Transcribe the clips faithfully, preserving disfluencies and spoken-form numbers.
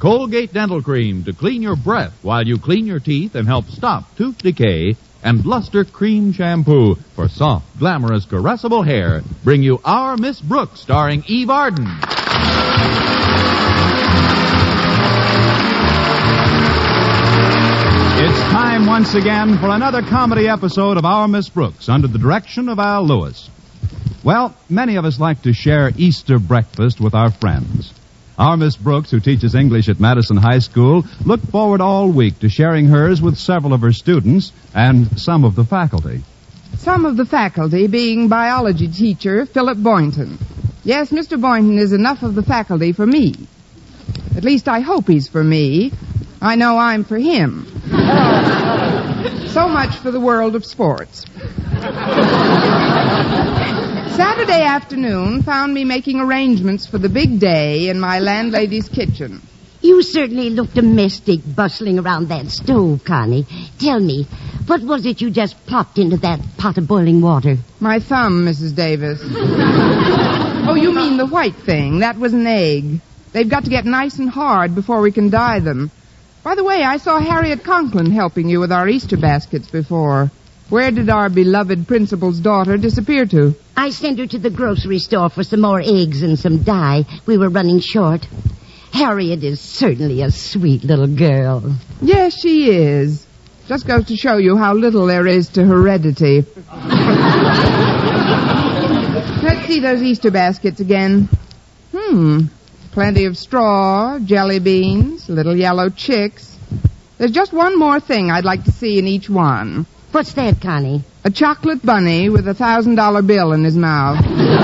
Colgate Dental Cream to clean your breath while you clean your teeth and help stop tooth decay. And Luster Cream Shampoo for soft, glamorous, caressable hair. Bring you Our Miss Brooks, starring Eve Arden. It's time once again for another comedy episode of Our Miss Brooks under the direction of Al Lewis. Well, many of us like to share Easter breakfast with our friends. Our Miss Brooks, who teaches English at Madison High School, looked forward all week to sharing hers with several of her students and some of the faculty. Some of the faculty being biology teacher Philip Boynton. Yes, Mister Boynton is enough of the faculty for me. At least I hope he's for me. I know I'm for him. So much for the world of sports. Saturday afternoon found me making arrangements for the big day in my landlady's kitchen. You certainly look domestic, bustling around that stove, Connie. Tell me, what was it you just plopped into that pot of boiling water? My thumb, Missus Davis. Oh, you mean the white thing. That was an egg. They've got to get nice and hard before we can dye them. By the way, I saw Harriet Conklin helping you with our Easter baskets before. Where did our beloved principal's daughter disappear to? I sent her to the grocery store for some more eggs and some dye. We were running short. Harriet is certainly a sweet little girl. Yes, she is. Just goes to show you how little there is to heredity. Let's see those Easter baskets again. Hmm. Plenty of straw, jelly beans, little yellow chicks. There's just one more thing I'd like to see in each one. What's that, Connie? A chocolate bunny with a thousand dollar bill in his mouth.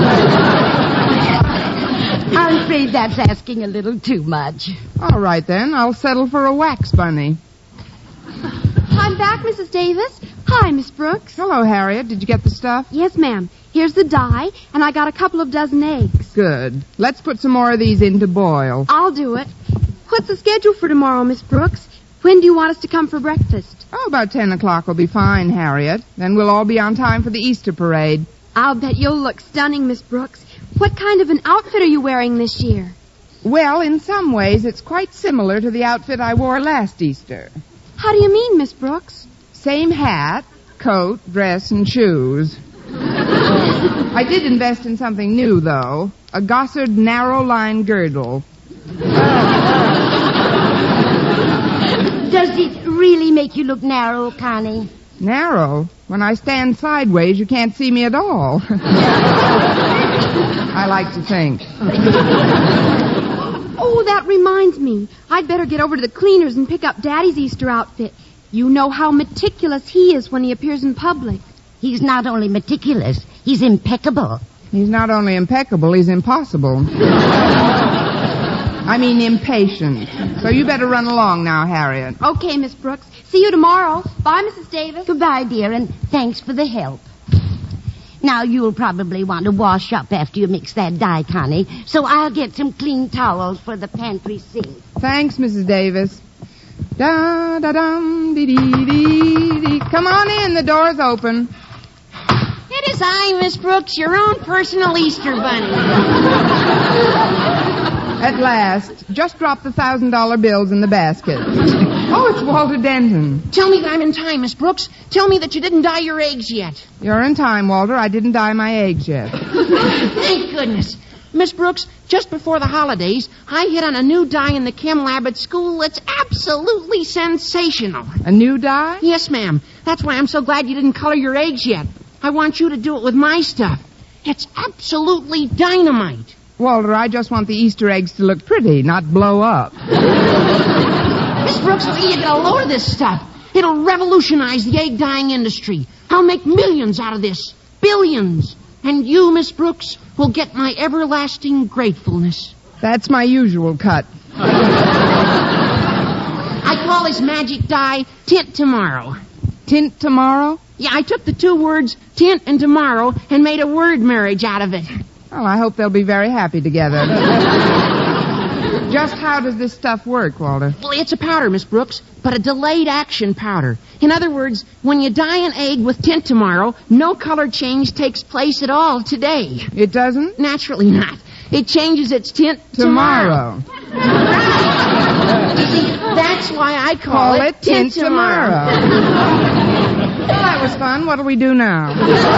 I'm afraid that's asking a little too much. All right, then. I'll settle for a wax bunny. I'm back, Missus Davis. Hi, Miss Brooks. Hello, Harriet. Did you get the stuff? Yes, ma'am. Here's the dye, and I got a couple of dozen eggs. Good. Let's put some more of these in to boil. I'll do it. What's the schedule for tomorrow, Miss Brooks? When do you want us to come for breakfast? Oh, about ten o'clock will be fine, Harriet. Then we'll all be on time for the Easter parade. I'll bet you'll look stunning, Miss Brooks. What kind of an outfit are you wearing this year? Well, in some ways, it's quite similar to the outfit I wore last Easter. How do you mean, Miss Brooks? Same hat, coat, dress, and shoes. I did invest in something new, though. A Gossard narrow-line girdle. Does it really make you look narrow, Connie? Narrow? When I stand sideways, you can't see me at all. I like to think. Oh, that reminds me. I'd better get over to the cleaners and pick up Daddy's Easter outfit. You know how meticulous he is when he appears in public. He's not only meticulous, he's impeccable. He's not only impeccable, he's impossible. I mean impatient. So you better run along now, Harriet. Okay, Miss Brooks. See you tomorrow. Bye, Missus Davis. Goodbye, dear, and thanks for the help. Now, you'll probably want to wash up after you mix that dye, Connie, so I'll get some clean towels for the pantry sink. Thanks, Missus Davis. Da-da-dum, dee-dee-dee-dee. Come on in, the door's open. It is I, Miss Brooks, your own personal Easter bunny. At last. Just drop the thousand dollar bills in the basket. Oh, it's Walter Denton. Tell me that I'm in time, Miss Brooks. Tell me that you didn't dye your eggs yet. You're in time, Walter. I didn't dye my eggs yet. Thank goodness. Miss Brooks, just before the holidays, I hit on a new dye in the chem lab at school that's absolutely sensational. A new dye? Yes, ma'am. That's why I'm so glad you didn't color your eggs yet. I want you to do it with my stuff. It's absolutely dynamite. Walter, I just want the Easter eggs to look pretty, not blow up. Miss Brooks, you get a load of this stuff. It'll revolutionize the egg dyeing industry. I'll make millions out of this. Billions. And you, Miss Brooks, will get my everlasting gratefulness. That's my usual cut. I call this magic dye Tint Tomorrow. Tint Tomorrow? Yeah, I took the two words tint and tomorrow and made a word marriage out of it. Well, I hope they'll be very happy together. Just how does this stuff work, Walter? Well, it's a powder, Miss Brooks, but a delayed action powder. In other words, when you dye an egg with Tint Tomorrow, no color change takes place at all today. It doesn't? Naturally not. It changes its tint tomorrow. tomorrow. I call, Call it, it Tint Tomorrow. Well, that was fun. What'll we do now?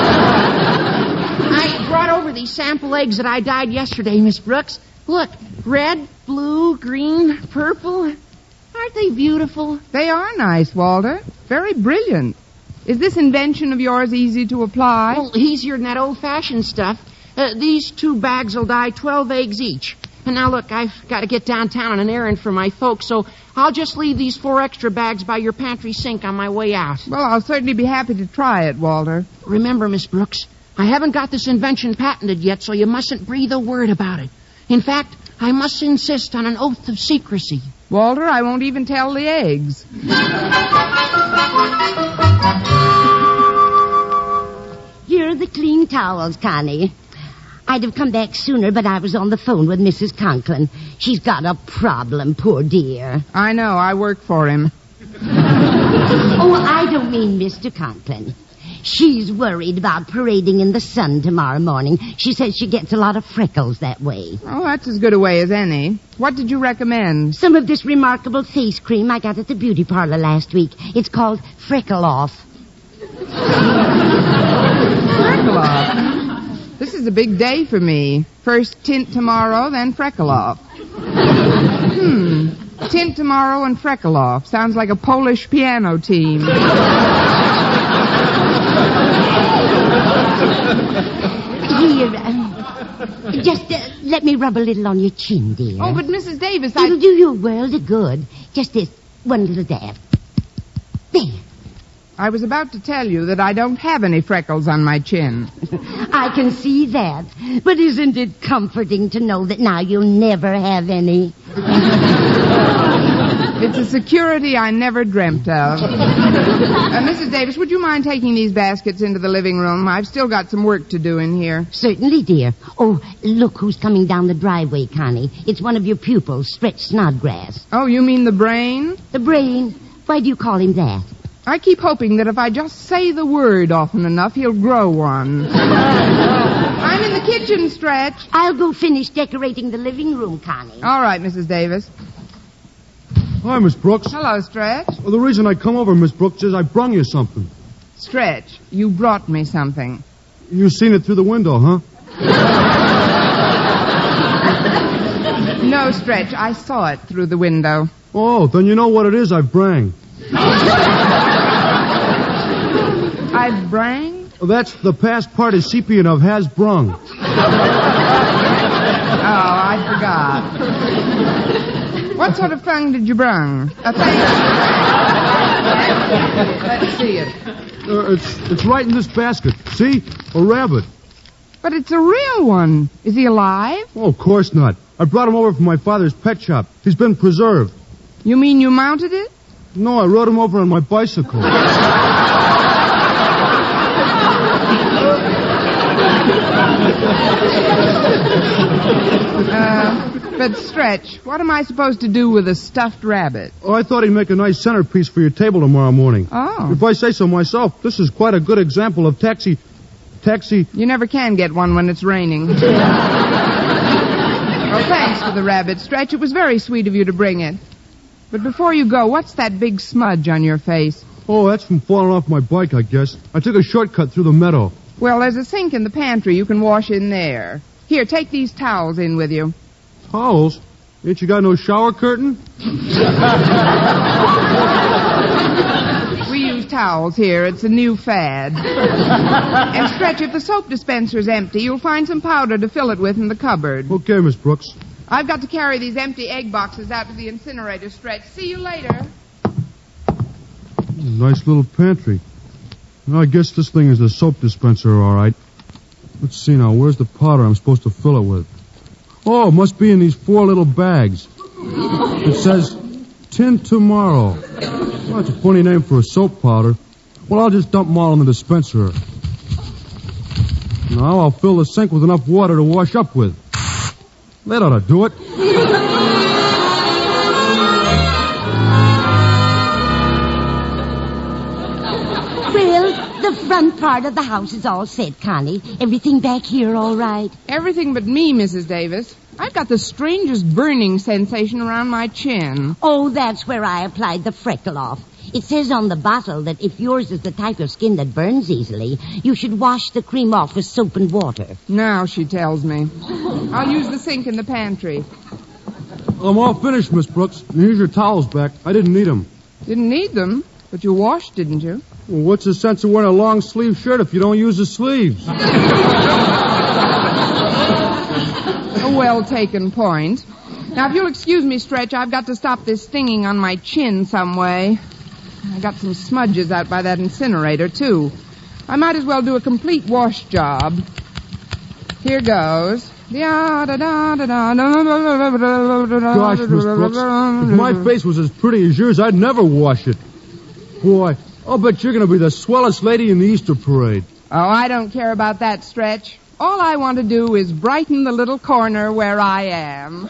I brought over these sample eggs that I dyed yesterday, Miss Brooks. Look, red, blue, green, purple. Aren't they beautiful? They are nice, Walter. Very brilliant. Is this invention of yours easy to apply? Well, easier than that old-fashioned stuff. Uh, these two bags will dye twelve eggs each. And now, look, I've got to get downtown on an errand for my folks, so I'll just leave these four extra bags by your pantry sink on my way out. Well, I'll certainly be happy to try it, Walter. Remember, Miss Brooks, I haven't got this invention patented yet, so you mustn't breathe a word about it. In fact, I must insist on an oath of secrecy. Walter, I won't even tell the eggs. Here are the clean towels, Connie. I'd have come back sooner, but I was on the phone with Missus Conklin. She's got a problem, poor dear. I know. I work for him. Oh, I don't mean Mister Conklin. She's worried about parading in the sun tomorrow morning. She says she gets a lot of freckles that way. Oh, that's as good a way as any. What did you recommend? Some of this remarkable face cream I got at the beauty parlor last week. It's called Freckle Off. Freckle Off? This is a big day for me. First Tint Tomorrow, then Freckle Off. Hmm. Tint Tomorrow and Freckle Off. Sounds like a Polish piano team. Here, um, just uh, let me rub a little on your chin, dear. Oh, but Missus Davis, I... It'll do you a world of good. Just this one little dab. There. I was about to tell you that I don't have any freckles on my chin. I can see that. But isn't it comforting to know that now you'll never have any? It's a security I never dreamt of. Uh, Missus Davis, would you mind taking these baskets into the living room? I've still got some work to do in here. Certainly, dear. Oh, look who's coming down the driveway, Connie. It's one of your pupils, Stretch Snodgrass. Oh, you mean the brain? The brain? Why do you call him that? I keep hoping that if I just say the word often enough, he'll grow one. I'm in the kitchen, Stretch. I'll go finish decorating the living room, Connie. All right, Missus Davis. Hi, Miss Brooks. Hello, Stretch. Well, the reason I come over, Miss Brooks, is I brung you something. Stretch, you brought me something. You seen it through the window, huh? No, Stretch, I saw it through the window. Oh, then you know what it is I've brang. I brang? Well, that's the past participian of has brung. Oh, I forgot. What sort of thing did you brung? A thing? Let's see it. Uh, it's, it's right in this basket. See? A rabbit. But it's a real one. Is he alive? Oh, of course not. I brought him over from my father's pet shop. He's been preserved. You mean you mounted it? No, I rode him over on my bicycle. uh, but, Stretch, what am I supposed to do with a stuffed rabbit? Oh, I thought he'd make a nice centerpiece for your table tomorrow morning. Oh. If I say so myself, this is quite a good example of taxi... Taxi... You never can get one when it's raining. Well, thanks for the rabbit, Stretch. It was very sweet of you to bring it. But before you go, what's that big smudge on your face? Oh, that's from falling off my bike, I guess. I took a shortcut through the meadow. Well, there's a sink in the pantry. You can wash in there. Here, take these towels in with you. Towels? Ain't you got no shower curtain? We use towels here. It's a new fad. And, Stretch, if the soap dispenser's empty, you'll find some powder to fill it with in the cupboard. Okay, Miss Brooks. I've got to carry these empty egg boxes out to the incinerator, Stretch. See you later. Nice little pantry. Well, I guess this thing is the soap dispenser, all right. Let's see now. Where's the powder I'm supposed to fill it with? Oh, it must be in these four little bags. It says, Tint Tomorrow. Well, that's a funny name for a soap powder. Well, I'll just dump them all in the dispenser. Now I'll fill the sink with enough water to wash up with. That ought to do it. Well, the front part of the house is all set, Connie. Everything back here all right? Everything but me, Missus Davis. I've got the strangest burning sensation around my chin. Oh, that's where I applied the freckle off. It says on the bottle that if yours is the type of skin that burns easily, you should wash the cream off with soap and water. Now she tells me. I'll use the sink in the pantry. I'm all finished, Miss Brooks. And here's your towels back. I didn't need them. Didn't need them, but you washed, didn't you? Well, what's the sense of wearing a long-sleeve shirt if you don't use the sleeves? A well-taken point. Now, if you'll excuse me, Stretch, I've got to stop this stinging on my chin some way. I got some smudges out by that incinerator, too. I might as well do a complete wash job. Here goes. Gosh, Miss Brooks, if my face was as pretty as yours, I'd never wash it. Boy, I'll bet you're going to be the swellest lady in the Easter parade. Oh, I don't care about that, Stretch. All I want to do is brighten the little corner where I am.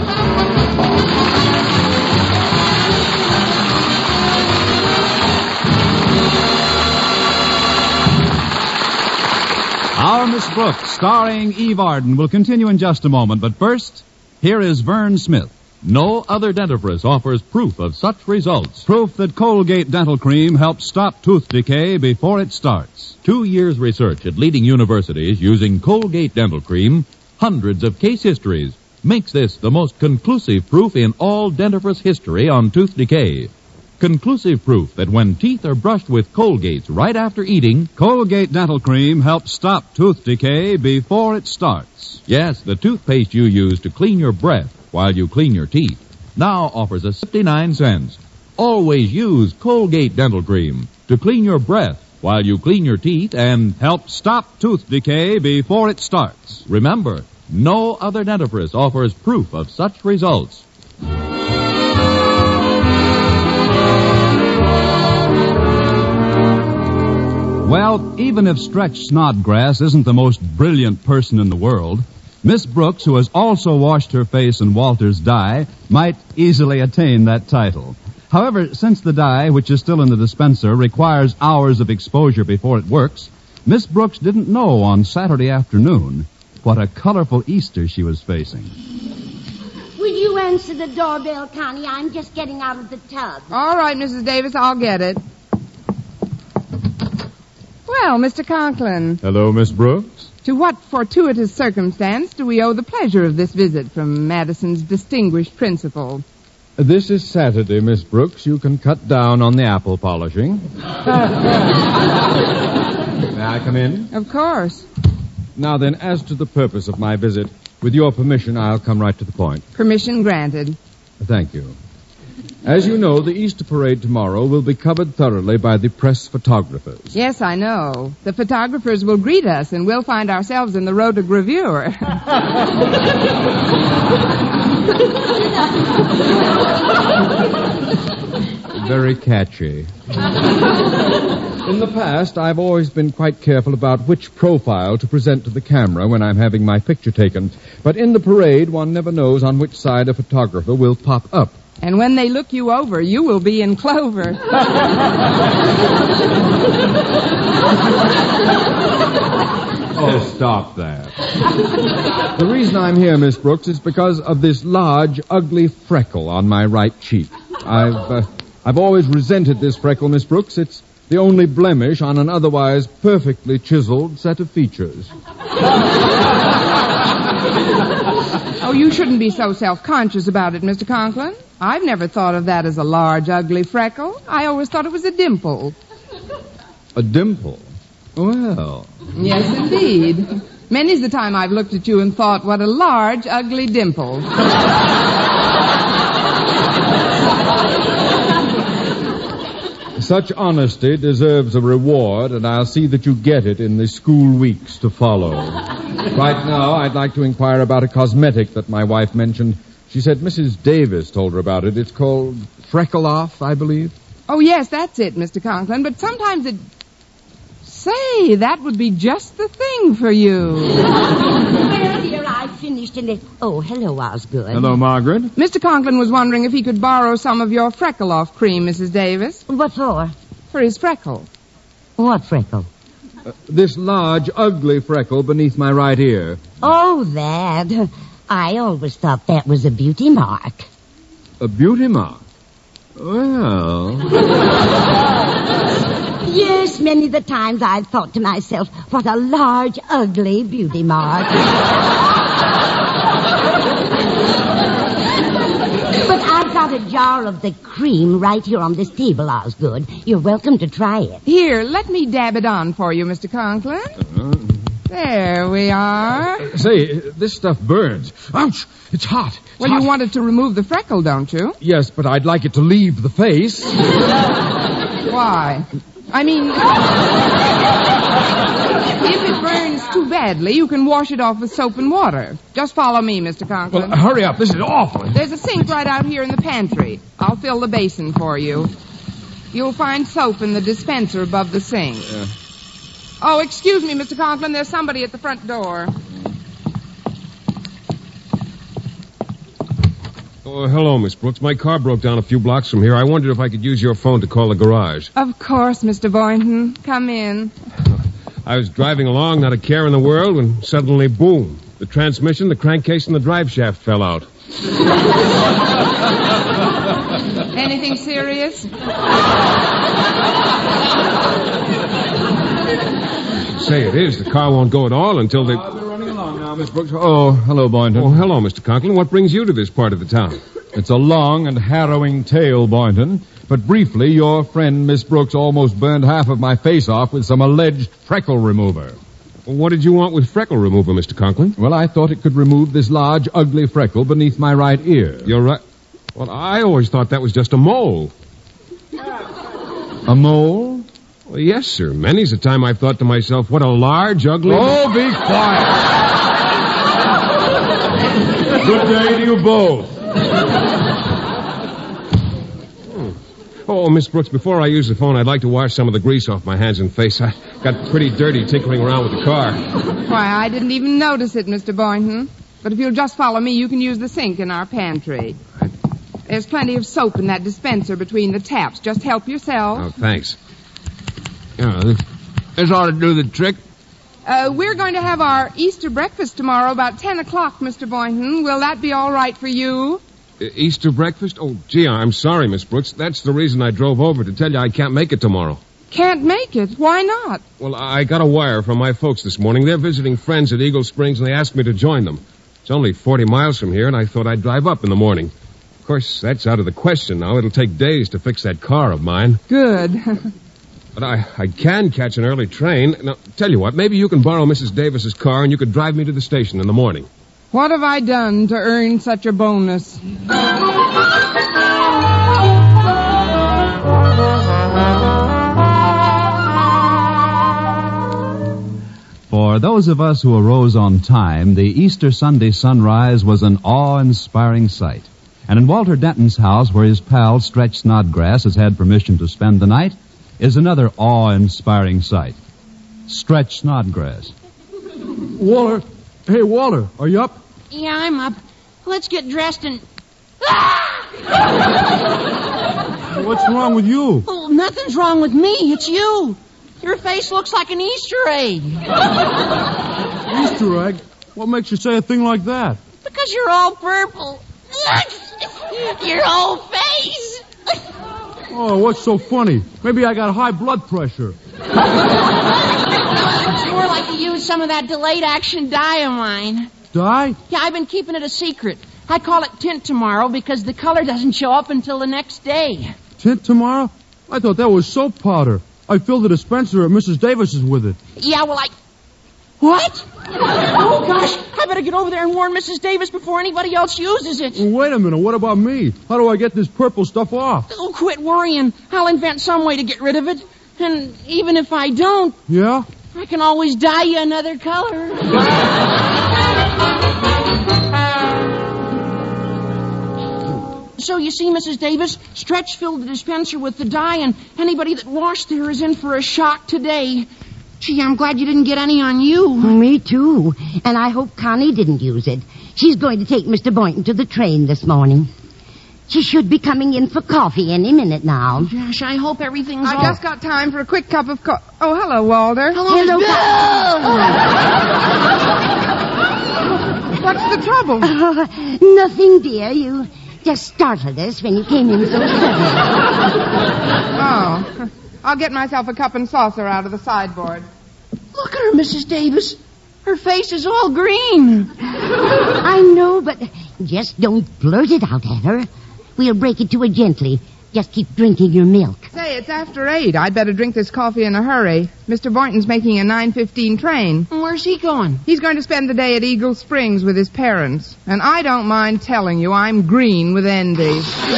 Our Miss Brooks, starring Eve Arden, will continue in just a moment. But first, here is Vern Smith. No other dentifrice offers proof of such results. Proof that Colgate Dental Cream helps stop tooth decay before it starts. Two years research at leading universities using Colgate Dental Cream, hundreds of case histories, makes this the most conclusive proof in all dentifrice history on tooth decay. Conclusive proof that when teeth are brushed with Colgates right after eating, Colgate Dental Cream helps stop tooth decay before it starts. Yes, the toothpaste you use to clean your breath while you clean your teeth now offers us fifty-nine cents. Always use Colgate Dental Cream to clean your breath while you clean your teeth and help stop tooth decay before it starts. Remember, no other dentifrice offers proof of such results. Well, even if Stretch Snodgrass isn't the most brilliant person in the world, Miss Brooks, who has also washed her face in Walter's dye, might easily attain that title. However, since the dye, which is still in the dispenser, requires hours of exposure before it works, Miss Brooks didn't know on Saturday afternoon what a colorful Easter she was facing. Will you answer the doorbell, Connie? I'm just getting out of the tub. All right, Missus Davis, I'll get it. Well, Mister Conklin. Hello, Miss Brooks. To what fortuitous circumstance do we owe the pleasure of this visit from Madison's distinguished principal? This is Saturday, Miss Brooks. You can cut down on the apple polishing. May I come in? Of course. Now then, as to the purpose of my visit, with your permission, I'll come right to the point. Permission granted. Thank you. As you know, the Easter parade tomorrow will be covered thoroughly by the press photographers. Yes, I know. The photographers will greet us, and we'll find ourselves in the rotogravure. Very catchy. In the past, I've always been quite careful about which profile to present to the camera when I'm having my picture taken. But in the parade, one never knows on which side a photographer will pop up. And when they look you over, you will be in clover. Oh, stop that. The reason I'm here, Miss Brooks, is because of this large, ugly freckle on my right cheek. I've, uh, I've always resented this freckle, Miss Brooks. It's the only blemish on an otherwise perfectly chiseled set of features. Oh, you shouldn't be so self-conscious about it, Mister Conklin. I've never thought of that as a large, ugly freckle. I always thought it was a dimple. A dimple? Well. Yes, indeed. Many's the time I've looked at you and thought, what a large, ugly dimple. Such honesty deserves a reward, and I'll see that you get it in the school weeks to follow. Right now, I'd like to inquire about a cosmetic that my wife mentioned. She said Missus Davis told her about it. It's called Freckle Off, I believe. Oh, yes, that's it, Mister Conklin. But sometimes it... Say, that would be just the thing for you. Well, dear, I finished and it... Oh, hello, Osgood. Hello, Margaret. Mister Conklin was wondering if he could borrow some of your freckle-off cream, Missus Davis. What for? For his freckle. What freckle? Uh, this large, ugly freckle beneath my right ear. Oh, that. I always thought that was a beauty mark. A beauty mark? Well... Yes, many the times I've thought to myself, what a large, ugly beauty mark. But I've got a jar of the cream right here on this table, Osgood. You're welcome to try it. Here, let me dab it on for you, Mister Conklin. Uh, There we are. say, this stuff burns. Ouch! It's hot. It's Well, hot. you wanted to remove the freckle, don't you? Yes, but I'd like it to leave the face. Why? I mean, if it burns too badly, you can wash it off with soap and water. Just follow me, Mister Conklin. Well, hurry up. This is awful. There's a sink right out here in the pantry. I'll fill the basin for you. You'll find soap in the dispenser above the sink. Yeah. Oh, excuse me, Mister Conklin. There's somebody at the front door. Oh, hello, Miss Brooks. My car broke down a few blocks from here. I wondered if I could use your phone to call the garage. Of course, Mister Boynton. Come in. I was driving along, not a care in the world, when suddenly, boom, the transmission, the crankcase, and the drive shaft fell out. Anything serious? Say, it is. The car won't go at all until they... I've been running along now, Miss Brooks. Oh, hello, Boynton. Oh, hello, Mister Conklin. What brings you to this part of the town? It's a long and harrowing tale, Boynton. But briefly, your friend, Miss Brooks, almost burned half of my face off with some alleged freckle remover. Well, what did you want with freckle remover, Mister Conklin? Well, I thought it could remove this large, ugly freckle beneath my right ear. You're right. Well, I always thought that was just a mole. A mole? Well, yes, sir. Many's the time I've thought to myself, what a large, ugly... Oh, be quiet! Good day to you both. Oh, Miss Brooks, before I use the phone, I'd like to wash some of the grease off my hands and face. I got pretty dirty tinkering around with the car. Why, I didn't even notice it, Mister Boynton. But if you'll just follow me, you can use the sink in our pantry. There's plenty of soap in that dispenser between the taps. Just help yourself. Oh, thanks. Yeah, this, this ought to do the trick. Uh, we're going to have our Easter breakfast tomorrow about ten o'clock, Mister Boynton. Will that be all right for you? Uh, Easter breakfast? Oh, gee, I'm sorry, Miss Brooks. That's the reason I drove over, to tell you I can't make it tomorrow. Can't make it? Why not? Well, I got a wire from my folks this morning. They're visiting friends at Eagle Springs, and they asked me to join them. It's only forty miles from here, and I thought I'd drive up in the morning. Of course, that's out of the question now. It'll take days to fix that car of mine. Good. But I, I can catch an early train. Now, tell you what, maybe you can borrow Missus Davis's car and you could drive me to the station in the morning. What have I done to earn such a bonus? For those of us who arose on time, the Easter Sunday sunrise was an awe-inspiring sight. And in Walter Denton's house, where his pal Stretch Snodgrass has had permission to spend the night, is another awe-inspiring sight. Stretch Snodgrass. Walter. Hey, Walter, are you up? Yeah, I'm up. Let's get dressed and... What's wrong with you? Oh, nothing's wrong with me. It's you. Your face looks like an Easter egg. Easter egg? What makes you say a thing like that? Because you're all purple. Your whole face. Oh, what's so funny? Maybe I got high blood pressure. It's more like you used some of that delayed action dye of mine. Dye? Yeah, I've been keeping it a secret. I call it tint tomorrow because the color doesn't show up until the next day. Tint tomorrow? I thought that was soap powder. I filled the dispenser at Missus Davis's with it. Yeah, well, I... What? Oh, gosh. I better get over there and warn Missus Davis before anybody else uses it. Well, wait a minute. What about me? How do I get this purple stuff off? Oh, quit worrying. I'll invent some way to get rid of it. And even if I don't... Yeah? I can always dye you another color. So you see, Missus Davis, Stretch filled the dispenser with the dye, and anybody that washed there is in for a shock today. Gee, I'm glad you didn't get any on you. Me too. And I hope Connie didn't use it. She's going to take Mister Boynton to the train this morning. She should be coming in for coffee any minute now. Gosh, I hope everything's I've all... just got time for a quick cup of coffee. Oh, hello, Walter. Hello, Hello, Miss Bill. What's the trouble? Oh, nothing, dear. You just startled us when you came in so suddenly. Oh. I'll get myself a cup and saucer out of the sideboard. Look at her, Missus Davis. Her face is all green. I know, but just don't blurt it out at her. We'll break it to her gently. Just keep drinking your milk. Say, it's after eight. I'd better drink this coffee in a hurry. Mister Boynton's making a nine fifteen train. Where's he going? He's going to spend the day at Eagle Springs with his parents. And I don't mind telling you, I'm green with envy.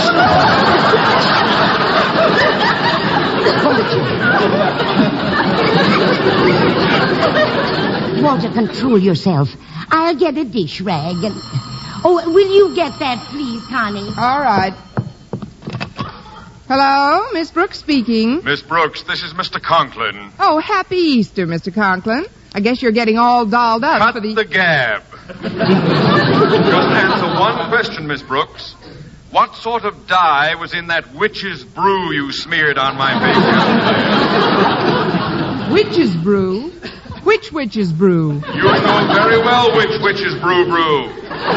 Walter, control yourself. I'll get a dish rag and... Oh, will you get that, please, Connie? All right. Hello, Miss Brooks speaking. Miss Brooks, this is Mister Conklin. Oh, happy Easter, Mister Conklin. I guess you're getting all dolled up Cut for the... the gab. Just answer one question, Miss Brooks. What sort of dye was in that witch's brew you smeared on my face? Witch's brew? Which witch's brew? You know very well which witch's brew brew.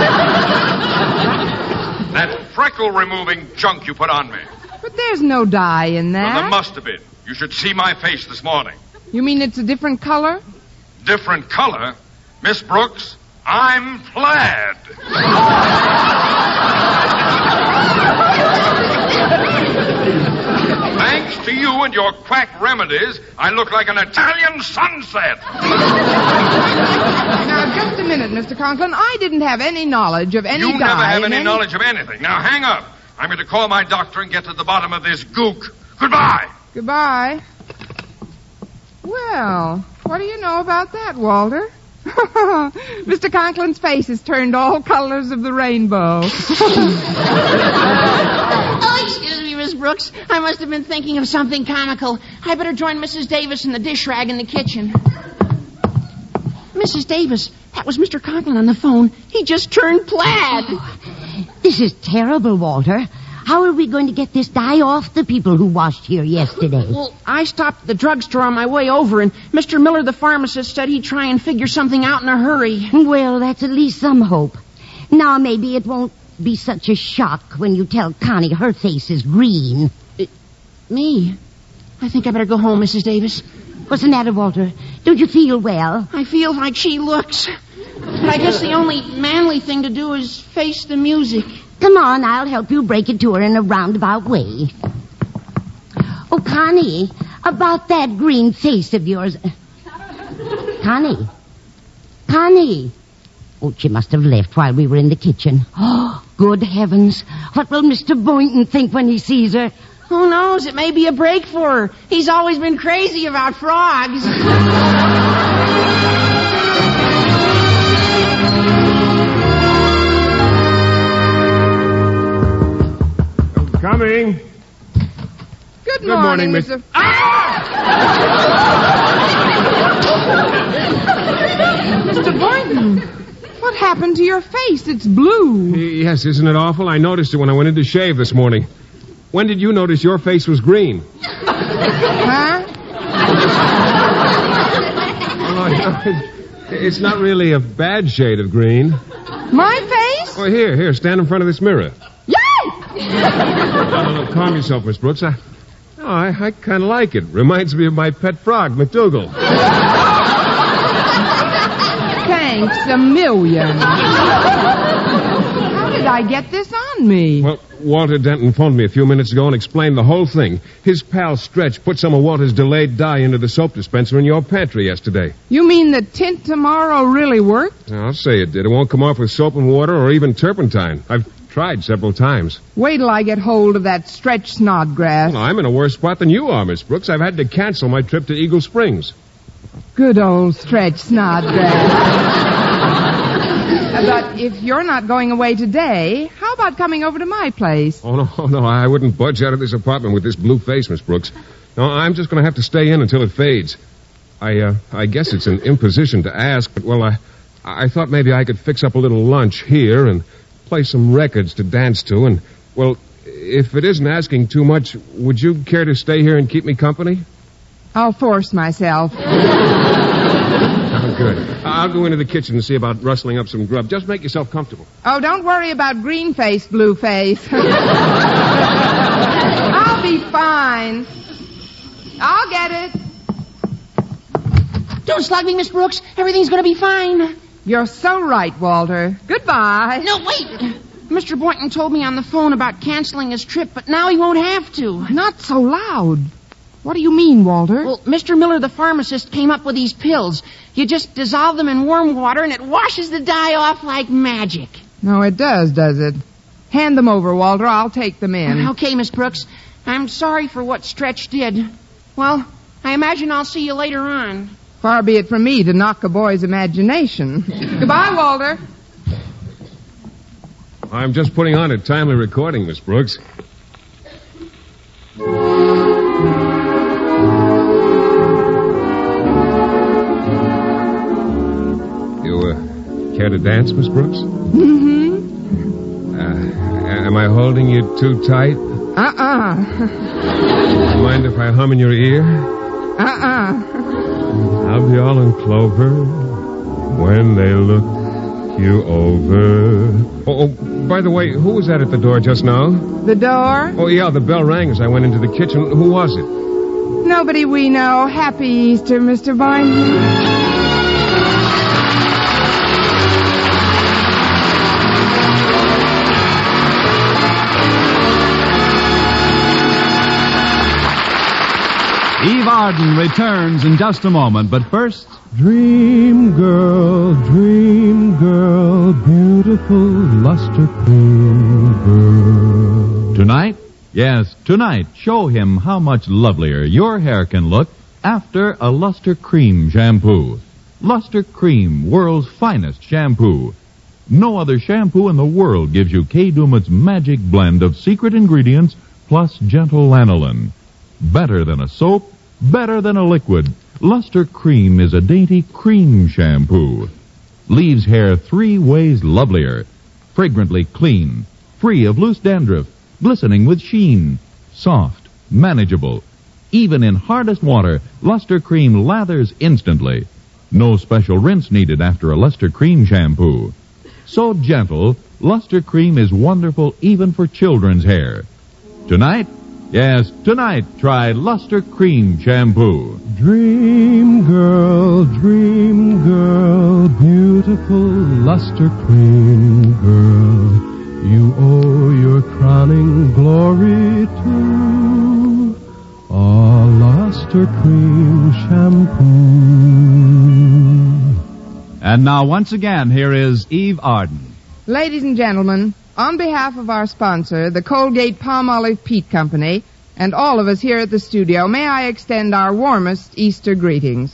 That freckle-removing junk you put on me. But there's no dye in that. Well, there must have been. You should see my face this morning. You mean it's a different color? Different color? Miss Brooks, I'm plaid. Thanks to you and your quack remedies, I look like an Italian sunset. Now, just a minute, Mister Conklin. I didn't have any knowledge of any you dye. You never have in any, any knowledge of anything. Now, hang up. I'm going to call my doctor and get to the bottom of this gook. Goodbye. Goodbye. Well, what do you know about that, Walter? Mister Conklin's face has turned all colors of the rainbow. Oh, excuse me, Miss Brooks. I must have been thinking of something comical. I better join Missus Davis in the dish rag in the kitchen. Missus Davis, that was Mister Conklin on the phone. He just turned plaid. Oh, this is terrible, Walter. How are we going to get this dye off the people who washed here yesterday? Well, I stopped at the drugstore on my way over, and Mister Miller, the pharmacist, said he'd try and figure something out in a hurry. Well, that's at least some hope. Now, maybe it won't be such a shock when you tell Connie her face is green. It, me? I think I better go home, Missus Davis. What's the matter, Walter? Don't you feel well? I feel like she looks. But I guess the only manly thing to do is face the music. Come on, I'll help you break it to her in a roundabout way. Oh, Connie, about that green face of yours. Connie. Connie. Oh, she must have left while we were in the kitchen. Oh, good heavens. What will Mister Boynton think when he sees her? Who knows? It may be a break for her. He's always been crazy about frogs. Coming. Good, Good morning, morning, Miss- Mister Ah! Mister Boynton. What happened to your face? It's blue. Yes, isn't it awful? I noticed it when I went in to shave this morning. When did you notice your face was green? Huh? Oh, no, it's not really a bad shade of green. My face? Oh, here, here, stand in front of this mirror. Yay! No, no, no, calm yourself, Miss Brooks. I, oh, I, I kind of like it. Reminds me of my pet frog, McDougal. Thanks a million. How did I get this on me? Well, Walter Denton phoned me a few minutes ago and explained the whole thing. His pal Stretch put some of Walter's delayed dye into the soap dispenser in your pantry yesterday. You mean the tint tomorrow really worked? I'll say it did. It won't come off with soap and water or even turpentine. I've tried several times. Wait till I get hold of that Stretch Snodgrass. Well, I'm in a worse spot than you are, Miss Brooks. I've had to cancel my trip to Eagle Springs. Good old Stretch Snodgrass. But if you're not going away today, how about coming over to my place? Oh, no, oh, no, I wouldn't budge out of this apartment with this blue face, Miss Brooks. No, I'm just going to have to stay in until it fades. I, uh, I guess it's an imposition to ask, but, well, I, I thought maybe I could fix up a little lunch here and play some records to dance to, and, well, if it isn't asking too much, would you care to stay here and keep me company? I'll force myself. good. I'll go into the kitchen and see about rustling up some grub. Just make yourself comfortable. Oh, don't worry about green face, blue face. I'll be fine. I'll get it. Don't slug me, Miss Brooks. Everything's going to be fine. You're so right, Walter. Goodbye. No, wait. Mister Boynton told me on the phone about canceling his trip, but now he won't have to. Not so loud. What do you mean, Walter? Well, Mister Miller, the pharmacist, came up with these pills. You just dissolve them in warm water, and it washes the dye off like magic. No, it does, does it? Hand them over, Walter. I'll take them in. Okay, Miss Brooks. I'm sorry for what Stretch did. Well, I imagine I'll see you later on. Far be it from me to knock a boy's imagination. Goodbye, Walter. I'm just putting on a timely recording, Miss Brooks. You, uh, care to dance, Miss Brooks? Mm-hmm. Uh, am I holding you too tight? Uh-uh. Mind if I hum in your ear? Uh-uh. I'll be all in clover when they look you over. Oh, oh, by the way, who was that at the door just now? The door? Oh, yeah, the bell rang as I went into the kitchen. Who was it? Nobody we know. Happy Easter, Mister Boynton. Eve Arden returns in just a moment, but first... Dream girl, dream girl, beautiful luster cream girl. Tonight? Yes, tonight, show him how much lovelier your hair can look after a Luster Cream shampoo. Luster Cream, world's finest shampoo. No other shampoo in the world gives you Kay Daumit's magic blend of secret ingredients plus gentle lanolin. Better than a soap, better than a liquid, Luster Cream is a dainty cream shampoo. Leaves hair three ways lovelier. Fragrantly clean, free of loose dandruff, glistening with sheen, soft, manageable. Even in hardest water, Luster Cream lathers instantly. No special rinse needed after a Luster Cream shampoo. So gentle, Luster Cream is wonderful even for children's hair. Tonight, yes, tonight, try Luster Cream shampoo. Dream girl, dream girl, beautiful luster cream girl. You owe your crowning glory to a luster cream shampoo. And now, once again, here is Eve Arden. Ladies and gentlemen, on behalf of our sponsor, the Colgate Palmolive Peat Company, and all of us here at the studio, may I extend our warmest Easter greetings.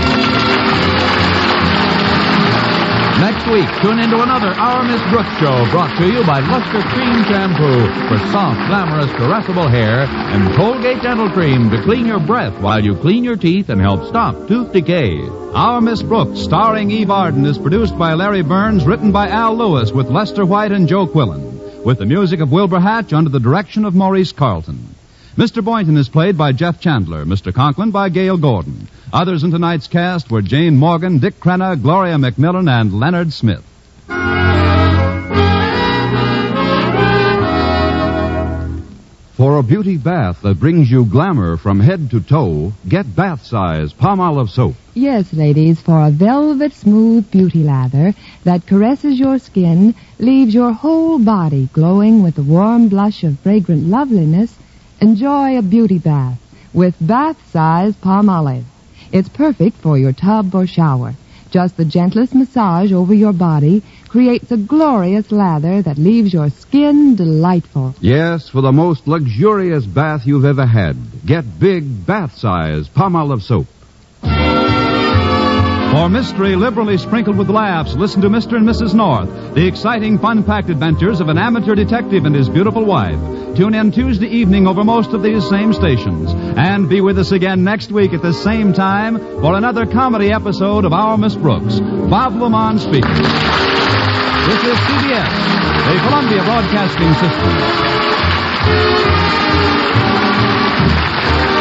Next week, tune into another Our Miss Brooks show brought to you by Luster Cream Shampoo for soft, glamorous, caressable hair and Colgate Dental Cream to clean your breath while you clean your teeth and help stop tooth decay. Our Miss Brooks, starring Eve Arden, is produced by Larry Burns, written by Al Lewis with Lester White and Joe Quillen, with the music of Wilbur Hatch under the direction of Maurice Carlton. Mister Boynton is played by Jeff Chandler, Mister Conklin by Gail Gordon. Others in tonight's cast were Jane Morgan, Dick Crenna, Gloria McMillan, and Leonard Smith. For a beauty bath that brings you glamour from head to toe, get Bath Size Palmolive Soap. Yes, ladies, for a velvet smooth beauty lather that caresses your skin, leaves your whole body glowing with the warm blush of fragrant loveliness, enjoy a beauty bath with Bath Size Palmolive. It's perfect for your tub or shower. Just the gentlest massage over your body creates a glorious lather that leaves your skin delightful. Yes, for the most luxurious bath you've ever had, get big Bath Size Palmolive Soap. For mystery liberally sprinkled with laughs, listen to Mister and Missus North, the exciting, fun-packed adventures of an amateur detective and his beautiful wife. Tune in Tuesday evening over most of these same stations. And be with us again next week at the same time for another comedy episode of Our Miss Brooks. Bob Lamont speaking. This is C B S, the Columbia Broadcasting System.